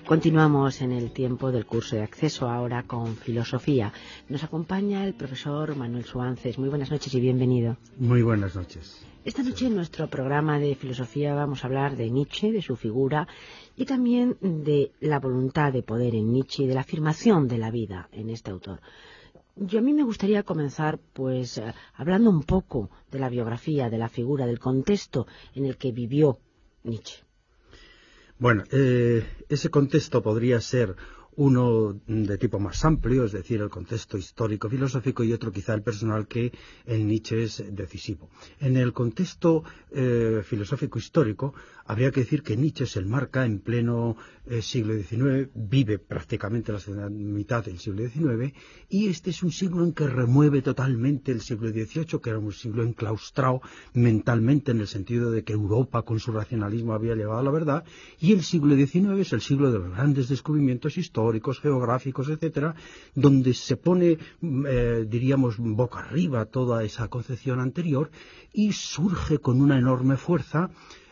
Continuamos en el tiempo del curso de acceso ahora con filosofía. Nos acompaña el profesor Manuel Suances. Muy buenas noches y bienvenido. Muy buenas noches. Esta noche en nuestro programa de filosofía vamos a hablar de Nietzsche, de su figura y también de la voluntad de poder en Nietzsche y de la afirmación de la vida en este autor. A mí me gustaría comenzar hablando un poco de la biografía, de la figura, del contexto en el que vivió Nietzsche. Bueno, ese contexto podría ser uno de tipo más amplio, es decir, el contexto histórico-filosófico, y otro quizá el personal, que en Nietzsche es decisivo. En el contexto filosófico-histórico habría que decir que Nietzsche se enmarca en pleno siglo XIX, vive prácticamente la segunda mitad del siglo XIX, y este es un siglo en que remueve totalmente el siglo XVIII, que era un siglo enclaustrado mentalmente, en el sentido de que Europa con su racionalismo había llegado a la verdad, y el siglo XIX es el siglo de los grandes descubrimientos históricos, geográficos, etcétera, donde se pone, diríamos, boca arriba toda esa concepción anterior, y surge con una enorme fuerza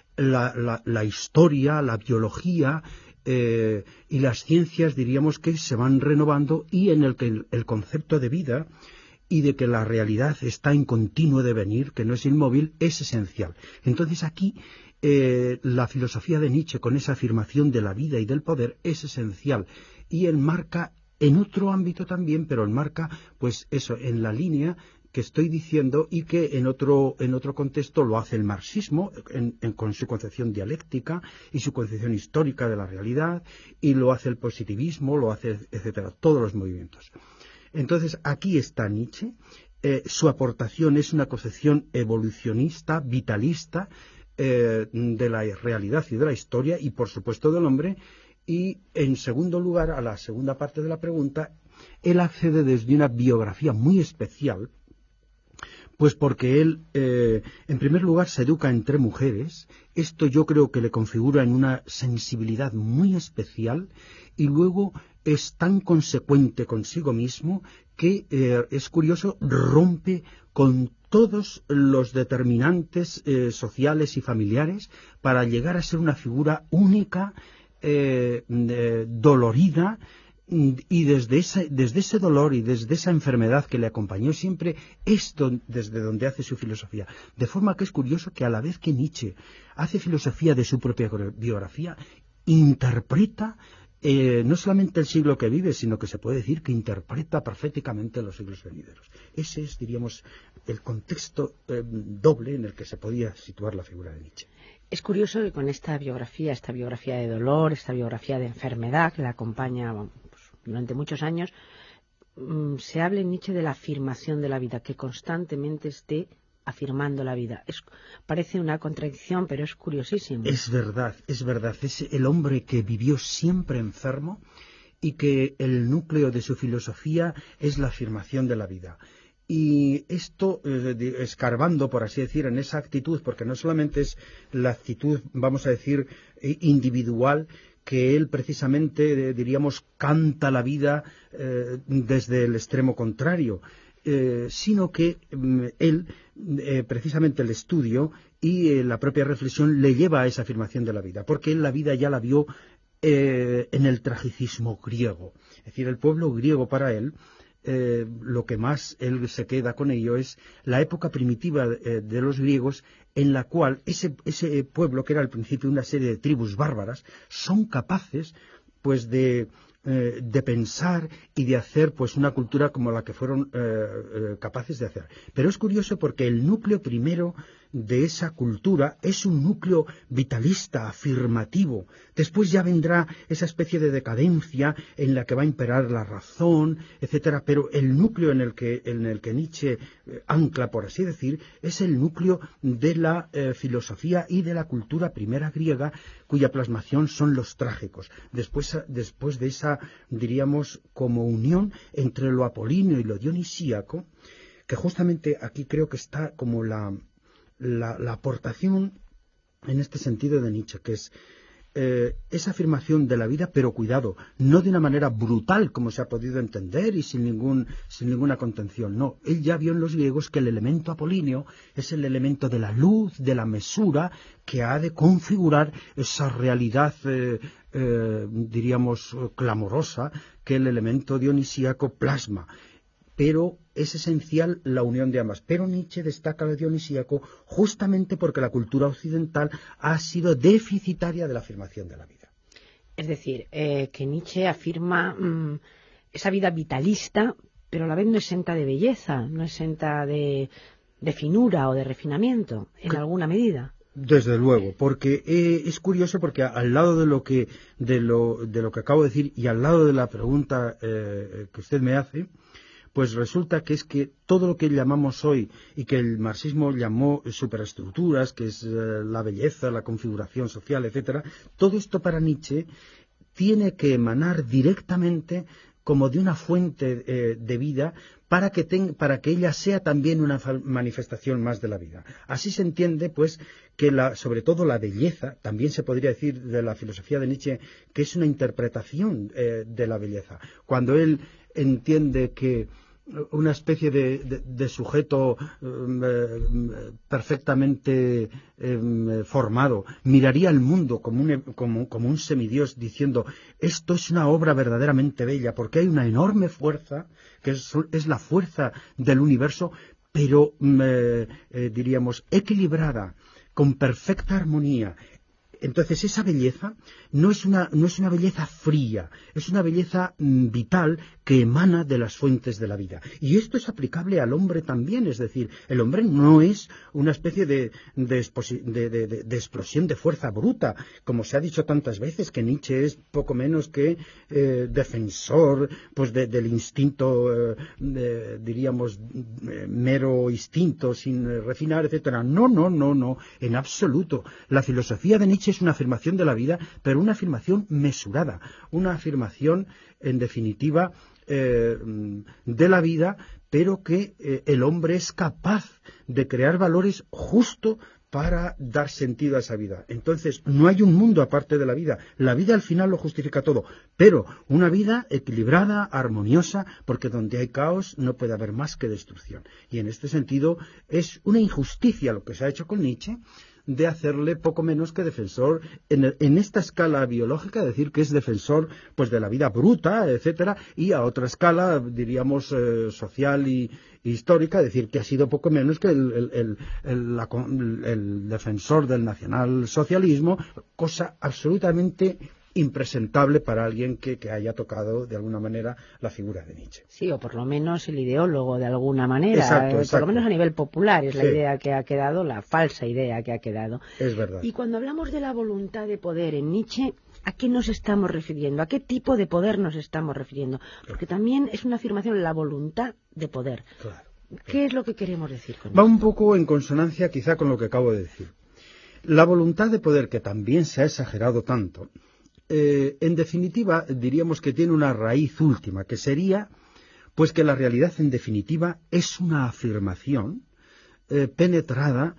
la historia, la biología y las ciencias, diríamos, que se van renovando, y en el que el concepto de vida y de que la realidad está en continuo devenir, que no es inmóvil, es esencial. Entonces aquí la filosofía de Nietzsche, con esa afirmación de la vida y del poder, es esencial, y enmarca en otro ámbito también, pero enmarca pues eso en la línea que estoy diciendo, y que en otro contexto lo hace el marxismo con su concepción dialéctica y su concepción histórica de la realidad, y lo hace el positivismo, lo hace, etcétera, todos los movimientos. Entonces aquí está Nietzsche. Su aportación es una concepción evolucionista, vitalista, de la realidad y de la historia, y por supuesto del hombre. Y en segundo lugar, a la segunda parte de la pregunta, él accede desde una biografía muy especial, pues porque él, en primer lugar, se educa entre mujeres. Esto yo creo que le configura en una sensibilidad muy especial, y luego es tan consecuente consigo mismo que, es curioso, rompe con todos los determinantes sociales y familiares para llegar a ser una figura única, dolorida, y desde ese dolor y desde esa enfermedad que le acompañó siempre, es desde donde hace su filosofía. De forma que es curioso que a la vez que Nietzsche hace filosofía de su propia biografía, interpreta no solamente el siglo que vive, sino que se puede decir que interpreta proféticamente los siglos venideros. Ese es, diríamos, el contexto doble en el que se podía situar la figura de Nietzsche. Es curioso que con esta biografía de dolor, esta biografía de enfermedad que la acompaña durante muchos años, se hable en Nietzsche de la afirmación de la vida, que constantemente esté afirmando la vida. Parece una contradicción, pero es curiosísimo. Es verdad. Es el hombre que vivió siempre enfermo, y que el núcleo de su filosofía es la afirmación de la vida. Y esto, escarbando, por así decir, en esa actitud, porque no solamente es la actitud, vamos a decir, individual, que él precisamente, diríamos, canta la vida desde el extremo contrario, sino que él, precisamente el estudio y la propia reflexión le lleva a esa afirmación de la vida, porque él la vida ya la vio en el tragicismo griego. Es decir, el pueblo griego para él, lo que más él se queda con ello es la época primitiva de los griegos, en la cual ese pueblo, que era al principio una serie de tribus bárbaras, son capaces pues de pensar y de hacer pues una cultura como la que fueron capaces de hacer. Pero es curioso porque el núcleo primero de esa cultura es un núcleo vitalista, afirmativo. Después ya vendrá esa especie de decadencia en la que va a imperar la razón, etcétera. Pero el núcleo en el que Nietzsche ancla, por así decir, es el núcleo de la filosofía y de la cultura primera griega, cuya plasmación son los trágicos. Después de esa, diríamos, como unión entre lo apolíneo y lo dionisíaco, que justamente aquí creo que está como la aportación en este sentido de Nietzsche, que es esa afirmación de la vida, pero cuidado, no de una manera brutal como se ha podido entender y sin ninguna contención, no. Él ya vio en los griegos que el elemento apolíneo es el elemento de la luz, de la mesura, que ha de configurar esa realidad, diríamos, clamorosa que el elemento dionisíaco plasma. Pero es esencial la unión de ambas. Pero Nietzsche destaca lo dionisíaco justamente porque la cultura occidental ha sido deficitaria de la afirmación de la vida. Es decir, que Nietzsche afirma esa vida vitalista, pero a la vez no exenta de belleza, no exenta de finura o de refinamiento, en alguna medida. Desde luego, porque es curioso porque al lado de lo que acabo de decir y al lado de la pregunta que usted me hace, pues resulta que es que todo lo que llamamos hoy y que el marxismo llamó superestructuras, que es la belleza, la configuración social, etcétera, todo esto para Nietzsche tiene que emanar directamente como de una fuente de vida para que ella sea también una manifestación más de la vida. Así se entiende, pues, que sobre todo la belleza, también se podría decir de la filosofía de Nietzsche, que es una interpretación de la belleza. Cuando él entiende que una especie de sujeto perfectamente formado miraría el mundo como un semidios diciendo esto es una obra verdaderamente bella porque hay una enorme fuerza que es la fuerza del universo, pero diríamos equilibrada, con perfecta armonía. Entonces esa belleza no es una belleza fría, es una belleza vital que emana de las fuentes de la vida. Y esto es aplicable al hombre también, es decir, el hombre no es una especie de explosión de fuerza bruta, como se ha dicho tantas veces, que Nietzsche es poco menos que defensor pues del instinto, diríamos, mero instinto, sin refinar, etcétera. No, en absoluto. La filosofía de Nietzsche es una afirmación de la vida, pero una afirmación mesurada, una afirmación, en definitiva, de la vida, pero que el hombre es capaz de crear valores justo para dar sentido a esa vida. Entonces, no hay un mundo aparte de la vida. La vida al final lo justifica todo, pero una vida equilibrada, armoniosa, porque donde hay caos no puede haber más que destrucción. Y en este sentido es una injusticia lo que se ha hecho con Nietzsche, de hacerle poco menos que defensor en esta escala biológica, decir que es defensor pues de la vida bruta, etcétera, y a otra escala, diríamos, social y histórica, decir que ha sido poco menos que el defensor del nacionalsocialismo, cosa absolutamente impresentable para alguien que haya tocado de alguna manera la figura de Nietzsche. Sí, o por lo menos el ideólogo de alguna manera, exacto. Por lo menos a nivel popular es la sí. idea que ha quedado, la falsa idea que ha quedado. Es verdad. Y cuando hablamos de la voluntad de poder en Nietzsche, ¿a qué nos estamos refiriendo? ¿A qué tipo de poder nos estamos refiriendo? Porque también es una afirmación la voluntad de poder. Claro. ¿Qué es lo que queremos decir con Va esto? un poco en consonancia quizá con lo que acabo de decir. La voluntad de poder, que también se ha exagerado tanto, en definitiva diríamos que tiene una raíz última, que sería pues que la realidad en definitiva es una afirmación penetrada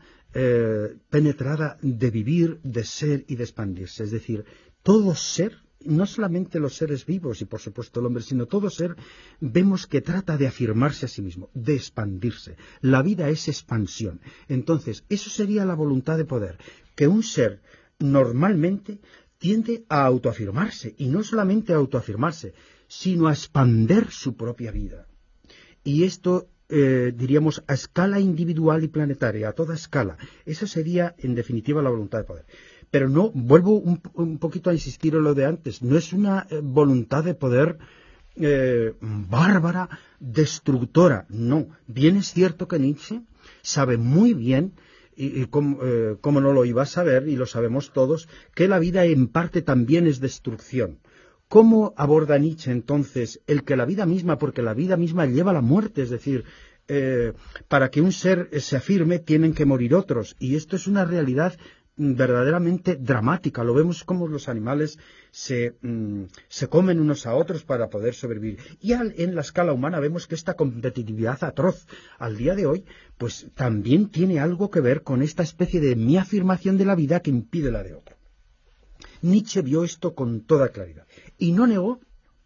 de vivir, de ser y de expandirse. Es decir, todo ser, no solamente los seres vivos y por supuesto el hombre, sino todo ser, vemos que trata de afirmarse a sí mismo, de expandirse. La vida es expansión. Entonces, eso sería la voluntad de poder, que un ser normalmente tiende a autoafirmarse, y no solamente a autoafirmarse, sino a expander su propia vida. Y esto, diríamos, a escala individual y planetaria, a toda escala. Esa sería, en definitiva, la voluntad de poder. Pero no, vuelvo un poquito a insistir en lo de antes, no es una voluntad de poder bárbara, destructora, no. Bien es cierto que Nietzsche sabe muy bien, y cómo no lo iba a saber, y lo sabemos todos, que la vida en parte también es destrucción. ¿Cómo aborda Nietzsche entonces el que la vida misma, porque la vida misma lleva a la muerte, es decir, para que un ser se afirme tienen que morir otros, y esto es una realidad verdaderamente dramática? Lo vemos como los animales se comen unos a otros para poder sobrevivir, y en la escala humana vemos que esta competitividad atroz al día de hoy pues también tiene algo que ver con esta especie de mi afirmación de la vida que impide la de otro. Nietzsche vio esto con toda claridad y no negó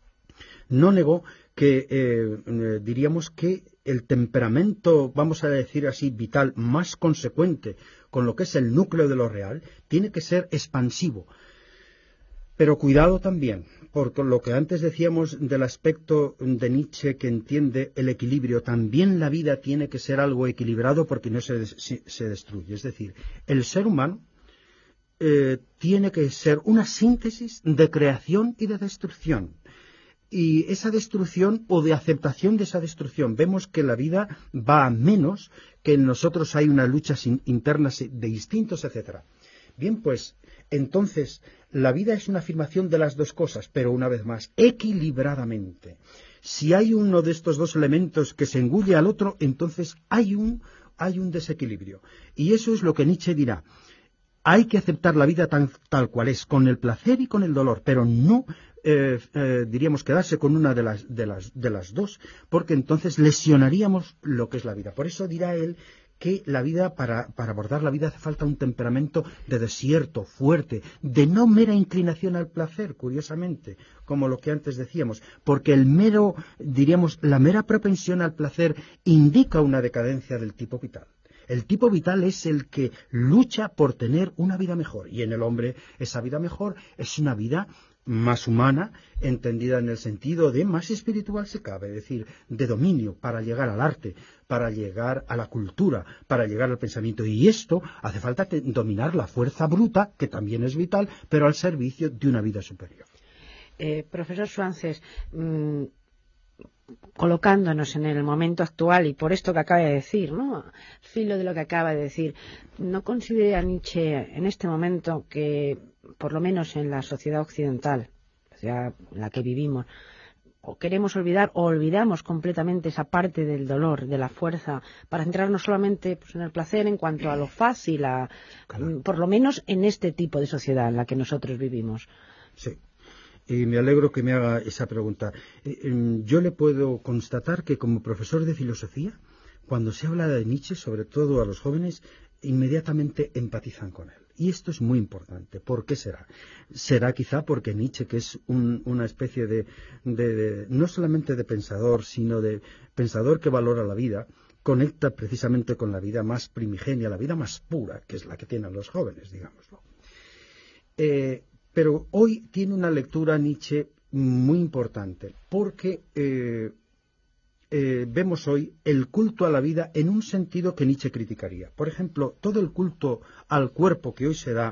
que diríamos que el temperamento, vamos a decir así, vital más consecuente con lo que es el núcleo de lo real, tiene que ser expansivo. Pero cuidado también, porque lo que antes decíamos del aspecto de Nietzsche que entiende el equilibrio, también la vida tiene que ser algo equilibrado porque no se destruye. Es decir, el ser humano tiene que ser una síntesis de creación y de destrucción. Y esa destrucción o de aceptación de esa destrucción, vemos que la vida va a menos, que en nosotros hay unas luchas internas de instintos, etcétera. Bien, pues, entonces, la vida es una afirmación de las dos cosas, pero una vez más, equilibradamente. Si hay uno de estos dos elementos que se engulle al otro, entonces hay un desequilibrio. Y eso es lo que Nietzsche dirá. Hay que aceptar la vida tal cual es, con el placer y con el dolor, pero no diríamos quedarse con una de las dos, porque entonces lesionaríamos lo que es la vida. Por eso dirá él que la vida, para abordar la vida hace falta un temperamento de desierto, fuerte, de no mera inclinación al placer, curiosamente, como lo que antes decíamos, porque la mera propensión al placer indica una decadencia del tipo vital. El tipo vital es el que lucha por tener una vida mejor, y en el hombre esa vida mejor es una vida más humana, entendida en el sentido de más espiritual si cabe, es decir, de dominio para llegar al arte, para llegar a la cultura, para llegar al pensamiento. Y esto hace falta dominar la fuerza bruta, que también es vital, pero al servicio de una vida superior. Profesor Schwanzes, colocándonos en el momento actual y por esto que acaba de decir, ¿no? Al filo de lo que acaba de decir, ¿no considera Nietzsche en este momento que, por lo menos en la sociedad occidental, la sociedad en la que vivimos, o queremos olvidar o olvidamos completamente esa parte del dolor, de la fuerza, para centrarnos solamente pues, en el placer en cuanto a lo fácil, Claro. por lo menos en este tipo de sociedad en la que nosotros vivimos? Sí. Y me alegro que me haga esa pregunta. Yo le puedo constatar que como profesor de filosofía, cuando se habla de Nietzsche, sobre todo a los jóvenes, inmediatamente empatizan con él. Y esto es muy importante. ¿Por qué será? Será quizá porque Nietzsche, que es una especie de no solamente de pensador, sino de pensador que valora la vida, conecta precisamente con la vida más primigenia, la vida más pura, que es la que tienen los jóvenes, digámoslo. Pero hoy tiene una lectura Nietzsche muy importante, porque vemos hoy el culto a la vida en un sentido que Nietzsche criticaría. Por ejemplo, todo el culto al cuerpo que hoy se da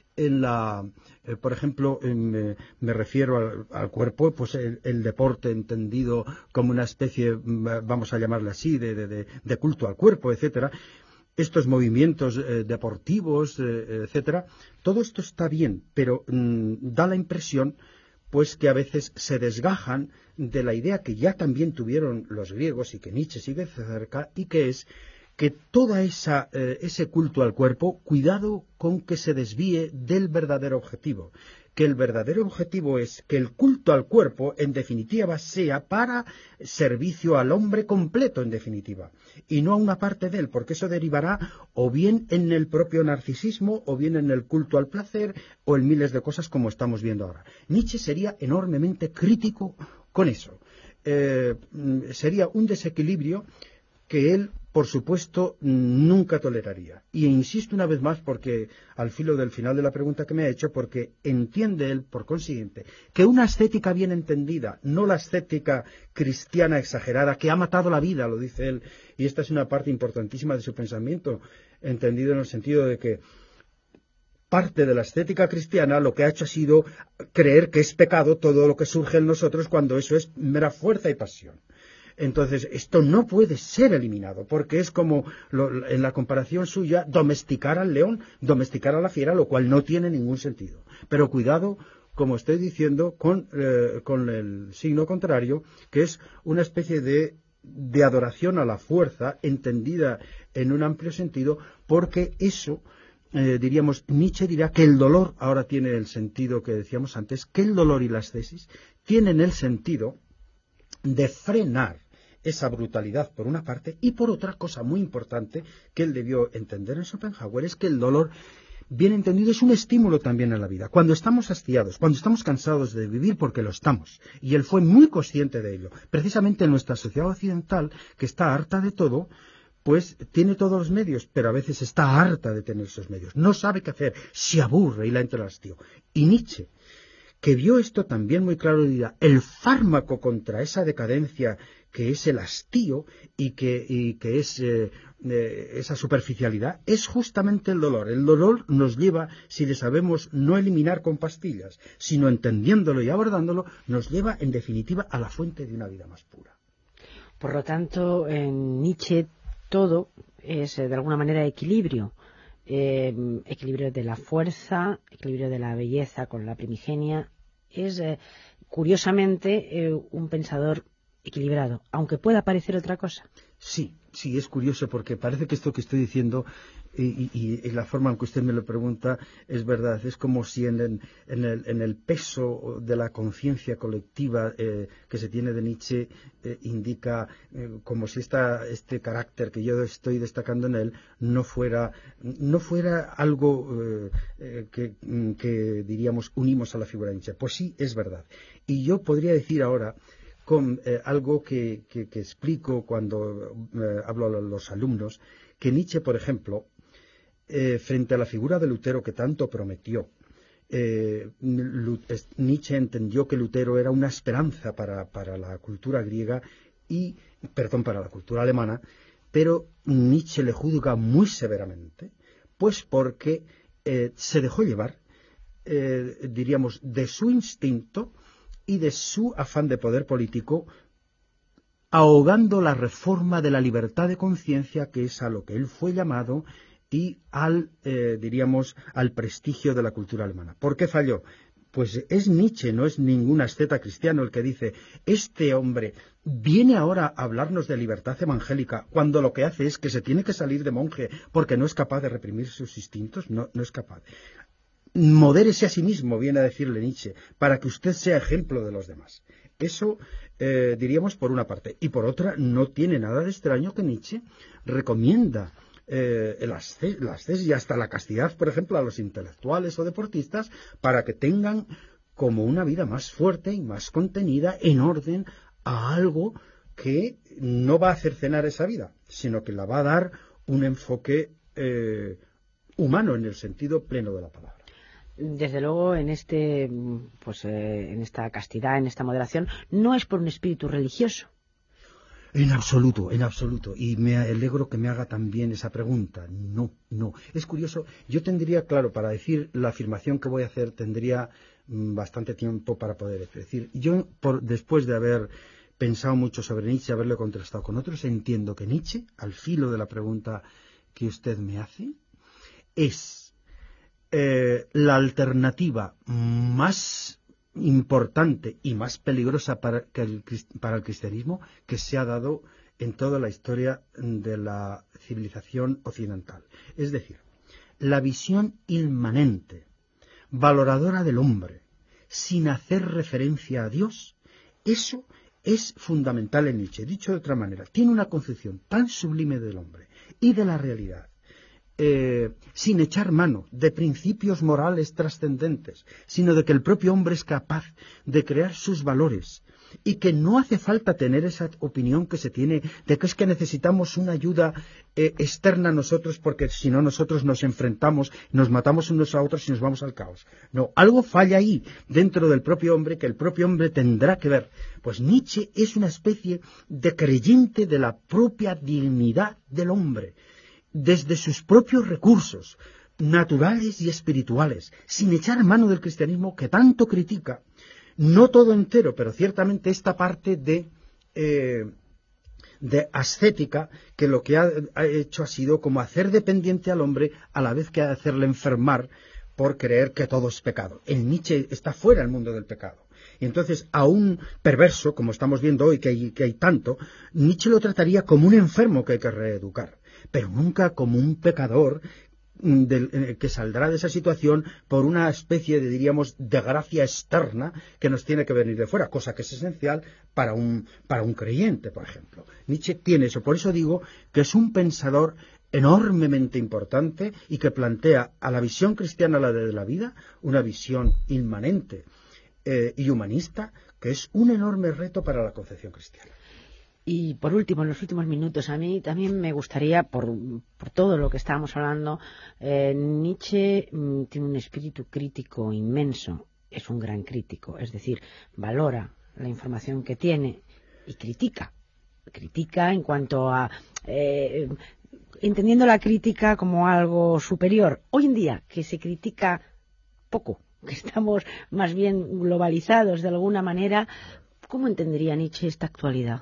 por ejemplo, me refiero al cuerpo, pues el deporte entendido como una especie, vamos a llamarle así, de culto al cuerpo, etcétera. Estos movimientos deportivos, etcétera, todo esto está bien, pero da la impresión pues que a veces se desgajan de la idea que ya también tuvieron los griegos y que Nietzsche sigue cerca, y que es que toda ese culto al cuerpo, cuidado con que se desvíe del verdadero objetivo, que el verdadero objetivo es que el culto al cuerpo, en definitiva, sea para servicio al hombre completo, en definitiva, y no a una parte de él, porque eso derivará o bien en el propio narcisismo, o bien en el culto al placer, o en miles de cosas como estamos viendo ahora. Nietzsche sería enormemente crítico con eso. Sería un desequilibrio que él, por supuesto, nunca toleraría. Y insisto una vez más, porque al filo del final de la pregunta que me ha hecho, porque entiende él, por consiguiente, que una ascética bien entendida, no la ascética cristiana exagerada, que ha matado la vida, lo dice él, y esta es una parte importantísima de su pensamiento, entendido en el sentido de que parte de la ascética cristiana lo que ha hecho ha sido creer que es pecado todo lo que surge en nosotros cuando eso es mera fuerza y pasión. Entonces, esto no puede ser eliminado, porque es como, en la comparación suya, domesticar al león, domesticar a la fiera, lo cual no tiene ningún sentido. Pero cuidado, como estoy diciendo, con el signo contrario, que es una especie de adoración a la fuerza, entendida en un amplio sentido, porque eso, diríamos, Nietzsche dirá que el dolor, ahora tiene el sentido que decíamos antes, que el dolor y la ascesis tienen el sentido de frenar esa brutalidad por una parte, y por otra cosa muy importante que él debió entender en Schopenhauer, es que el dolor bien entendido, es un estímulo también a la vida. Cuando estamos hastiados, cuando estamos cansados de vivir, porque lo estamos, y él fue muy consciente de ello, precisamente en nuestra sociedad occidental, que está harta de todo, pues tiene todos los medios, pero a veces está harta de tener esos medios. No sabe qué hacer, se aburre y la entra el hastío. Y Nietzsche, que vio esto también muy claro, diría, el fármaco contra esa decadencia que es el hastío y que es esa superficialidad, es justamente el dolor. El dolor nos lleva, si le sabemos no eliminar con pastillas, sino entendiéndolo y abordándolo, nos lleva en definitiva a la fuente de una vida más pura. Por lo tanto, en Nietzsche todo es de alguna manera equilibrio. Equilibrio de la fuerza, equilibrio de la belleza con la primigenia. Es, curiosamente, un pensador equilibrado, aunque pueda parecer otra cosa. Sí, es curioso porque parece que esto que estoy diciendo y la forma en que usted me lo pregunta es verdad. Es como si en el peso de la conciencia colectiva que se tiene de Nietzsche indica como si este carácter que yo estoy destacando en él no fuera algo que diríamos unimos a la figura de Nietzsche. Pues sí, es verdad. Y yo podría decir ahora con algo que explico cuando hablo a los alumnos, que Nietzsche, por ejemplo, frente a la figura de Lutero que tanto prometió, Nietzsche entendió que Lutero era una esperanza para la cultura griega para la cultura alemana, pero Nietzsche le juzga muy severamente, pues porque se dejó llevar, diríamos, de su instinto y de su afán de poder político, ahogando la reforma de la libertad de conciencia, que es a lo que él fue llamado, y al prestigio de la cultura alemana. ¿Por qué falló? Pues es Nietzsche, no es ningún asceta cristiano el que dice, este hombre viene ahora a hablarnos de libertad evangélica, cuando lo que hace es que se tiene que salir de monje porque no es capaz de reprimir sus instintos, no es capaz. Modérese a sí mismo, viene a decirle Nietzsche, para que usted sea ejemplo de los demás. Eso diríamos por una parte. Y por otra, no tiene nada de extraño que Nietzsche recomienda la ascesis y hasta la castidad, por ejemplo, a los intelectuales o deportistas, para que tengan como una vida más fuerte y más contenida, en orden a algo que no va a cercenar esa vida, sino que la va a dar un enfoque humano en el sentido pleno de la palabra. Desde luego, en esta castidad, en esta moderación, no es por un espíritu religioso. En absoluto. Y me alegro que me haga también esa pregunta. No. Es curioso. Yo tendría, claro, para decir la afirmación que voy a hacer, tendría bastante tiempo para poder decir. Yo, después de haber pensado mucho sobre Nietzsche, haberlo contrastado con otros, entiendo que Nietzsche, al filo de la pregunta que usted me hace, es la alternativa más importante y más peligrosa para el cristianismo que se ha dado en toda la historia de la civilización occidental. Es decir, la visión inmanente, valoradora del hombre, sin hacer referencia a Dios, eso es fundamental en Nietzsche. Dicho de otra manera, tiene una concepción tan sublime del hombre y de la realidad, sin echar mano de principios morales trascendentes, sino de que el propio hombre es capaz de crear sus valores y que no hace falta tener esa opinión que se tiene de que es que necesitamos una ayuda externa a nosotros porque si no nosotros nos enfrentamos, nos matamos unos a otros y nos vamos al caos. No, algo falla ahí dentro del propio hombre que el propio hombre tendrá que ver. Pues Nietzsche es una especie de creyente de la propia dignidad del hombre, desde sus propios recursos naturales y espirituales, sin echar mano del cristianismo que tanto critica, no todo entero, pero ciertamente esta parte de ascética, que lo que ha hecho ha sido como hacer dependiente al hombre a la vez que hacerle enfermar por creer que todo es pecado. El Nietzsche está fuera del mundo del pecado. Y entonces a un perverso, como estamos viendo hoy que hay tanto, Nietzsche lo trataría como un enfermo que hay que reeducar, pero nunca como un pecador que saldrá de esa situación por una especie de, diríamos, de gracia externa que nos tiene que venir de fuera, cosa que es esencial para un creyente, por ejemplo. Nietzsche tiene eso, por eso digo que es un pensador enormemente importante y que plantea a la visión cristiana, la de la vida, una visión inmanente y humanista, que es un enorme reto para la concepción cristiana. Y por último, en los últimos minutos, a mí también me gustaría, por todo lo que estábamos hablando, Nietzsche tiene un espíritu crítico inmenso, es un gran crítico, es decir, valora la información que tiene y critica en cuanto a entendiendo la crítica como algo superior. Hoy en día, que se critica poco, que estamos más bien globalizados de alguna manera, ¿cómo entendería Nietzsche esta actualidad?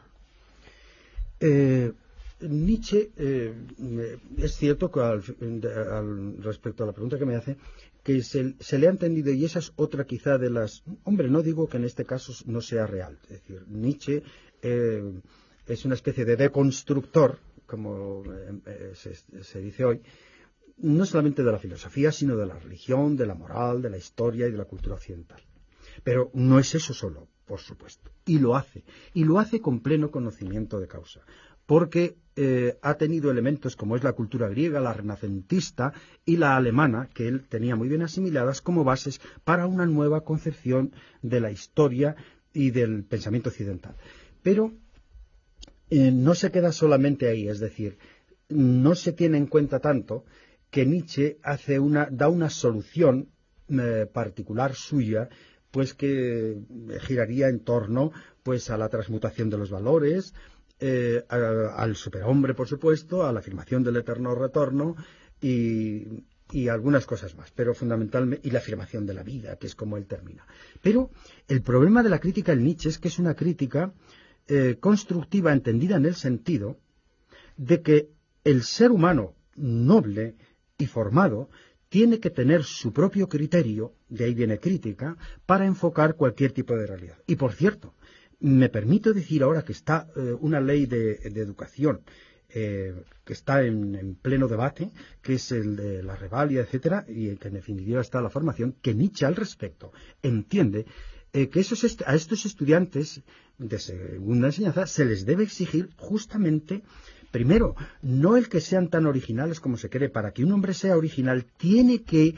Nietzsche, es cierto que respecto a la pregunta que me hace, que se le ha entendido, y esa es otra quizá de las... Hombre, no digo que en este caso no sea real. Es decir, Nietzsche es una especie de deconstructor, como se dice hoy, no solamente de la filosofía, sino de la religión, de la moral, de la historia y de la cultura occidental. Pero no es eso solo, por supuesto. Y lo hace con pleno conocimiento de causa. Porque ha tenido elementos como es la cultura griega, la renacentista y la alemana, que él tenía muy bien asimiladas como bases para una nueva concepción de la historia y del pensamiento occidental. Pero no se queda solamente ahí, es decir, no se tiene en cuenta tanto que Nietzsche da una solución particular suya, pues que giraría en torno pues a la transmutación de los valores, al superhombre, por supuesto, a la afirmación del eterno retorno y algunas cosas más, pero fundamentalmente, y la afirmación de la vida, que es como él termina. Pero el problema de la crítica en Nietzsche es que es una crítica constructiva, entendida en el sentido de que el ser humano noble y formado tiene que tener su propio criterio, de ahí viene crítica, para enfocar cualquier tipo de realidad. Y por cierto, me permito decir ahora que está una ley de educación que está en pleno debate, que es el de la revalia, etcétera, y que en definitiva está la formación, que Nietzsche al respecto entiende que a estos estudiantes de segunda enseñanza se les debe exigir justamente, primero, no el que sean tan originales como se cree. Para que un hombre sea original tiene que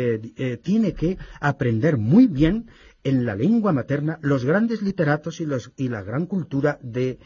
aprender muy bien en la lengua materna los grandes literatos y la gran cultura de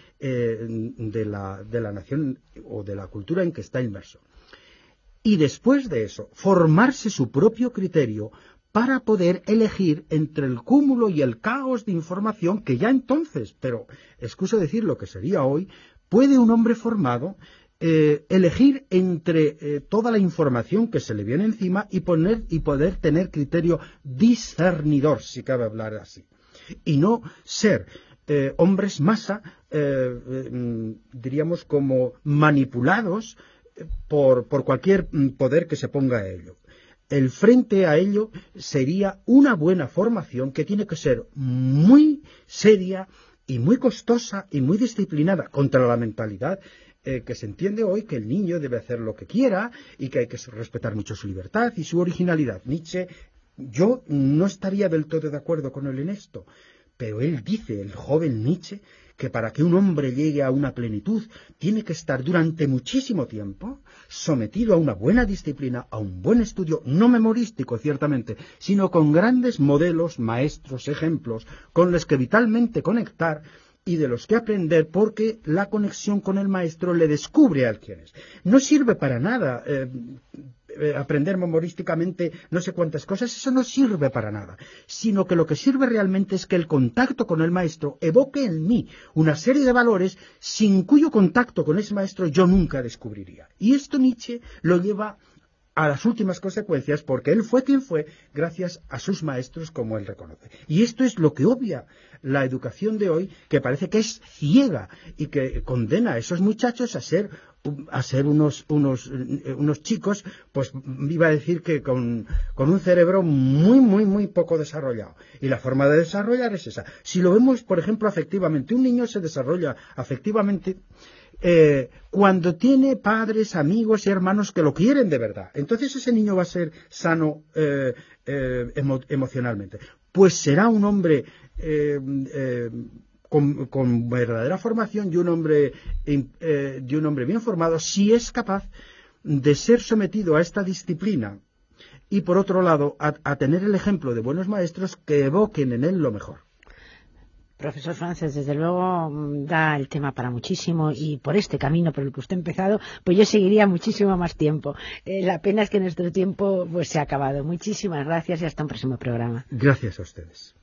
la nación o de la cultura en que está inmerso. Y después de eso, formarse su propio criterio para poder elegir entre el cúmulo y el caos de información que ya entonces, pero excuso decir lo que sería hoy, puede un hombre formado elegir entre toda la información que se le viene encima y poder tener criterio discernidor, si cabe hablar así. Y no ser hombres masa, diríamos como manipulados por cualquier poder que se ponga a ello. El frente a ello sería una buena formación que tiene que ser muy seria y muy costosa y muy disciplinada contra la mentalidad que se entiende hoy que el niño debe hacer lo que quiera y que hay que respetar mucho su libertad y su originalidad. Nietzsche, yo no estaría del todo de acuerdo con él en esto, pero él dice, el joven Nietzsche, que para que un hombre llegue a una plenitud tiene que estar durante muchísimo tiempo sometido a una buena disciplina, a un buen estudio, no memorístico ciertamente, sino con grandes modelos, maestros, ejemplos, con los que vitalmente conectar y de los que aprender, porque la conexión con el maestro le descubre a quién es. No sirve para nada aprender memorísticamente no sé cuántas cosas, eso no sirve para nada, sino que lo que sirve realmente es que el contacto con el maestro evoque en mí una serie de valores sin cuyo contacto con ese maestro yo nunca descubriría. Y esto Nietzsche lo lleva a las últimas consecuencias, porque él fue quien fue gracias a sus maestros, como él reconoce. Y esto es lo que obvia la educación de hoy, que parece que es ciega y que condena a esos muchachos a ser unos chicos, pues iba a decir que con un cerebro muy, muy, muy poco desarrollado. Y la forma de desarrollar es esa. Si lo vemos, por ejemplo, afectivamente, un niño se desarrolla afectivamente cuando tiene padres, amigos y hermanos que lo quieren de verdad. Entonces ese niño va a ser sano emocionalmente. Pues será un hombre con verdadera formación y un hombre bien formado si es capaz de ser sometido a esta disciplina y, por otro lado, a tener el ejemplo de buenos maestros que evoquen en él lo mejor. Profesor Frances, desde luego da el tema para muchísimo, y por este camino por el que usted ha empezado, pues yo seguiría muchísimo más tiempo. La pena es que nuestro tiempo pues se ha acabado. Muchísimas gracias y hasta un próximo programa. Gracias a ustedes.